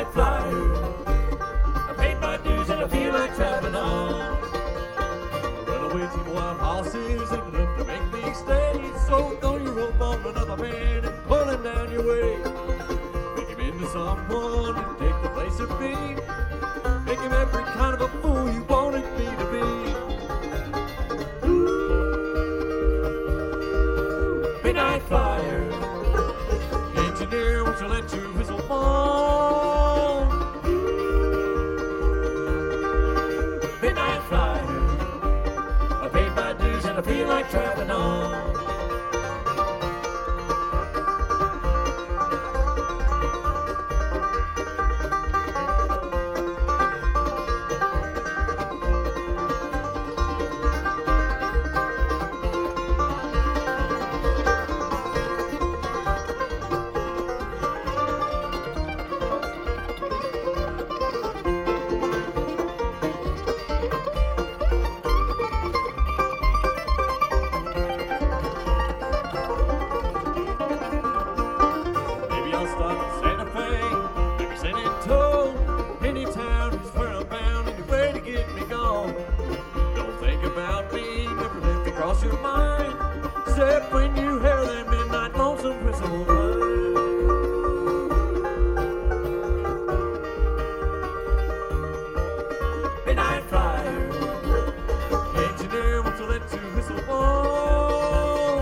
Midnight flyer. I paid my dues and I feel like traveling on. Runaway team of wild horses ain't enough to make me stay. So throw your rope on another man and pull him down your way. Make him into someone and take the place of me. Make him every kind of a fool you wanted me to be. Ooh. Midnight flyer. Engineer, won't you let your whistle fall? Midnight flyer. I paid my dues and I feel like traveling on. Except when you hear that midnight lonesome whistle blow. Midnight flyer, engineer, won't you let your whistle blow?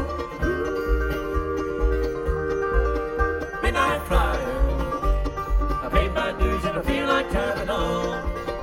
Midnight flyer, I paid my dues and I feel like traveling on.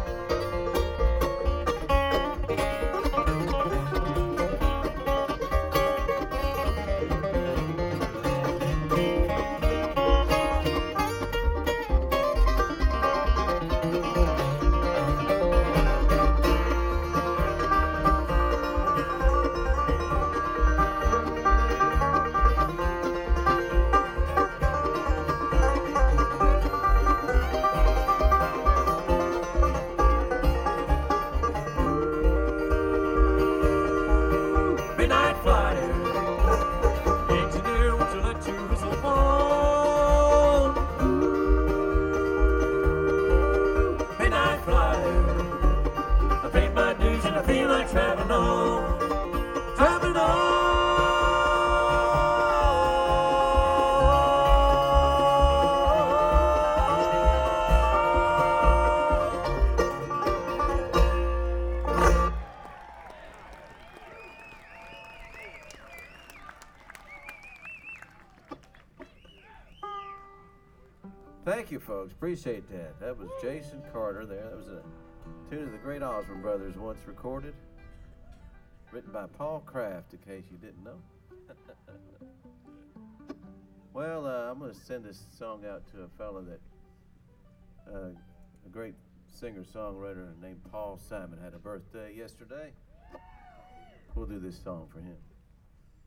Midnight flyer, engineer, won't you let your whistle fall? Midnight flyer, I paid my dues and I feel like traveling on, traveling on. Thank you, folks. Appreciate that. That was Jason Carter there. That was a tune of the great Osborne Brothers once recorded. Written by Paul Kraft, in case you didn't know. Well, I'm going to send this song out to a fella that, a great singer-songwriter named Paul Simon, had a birthday yesterday. We'll do this song for him.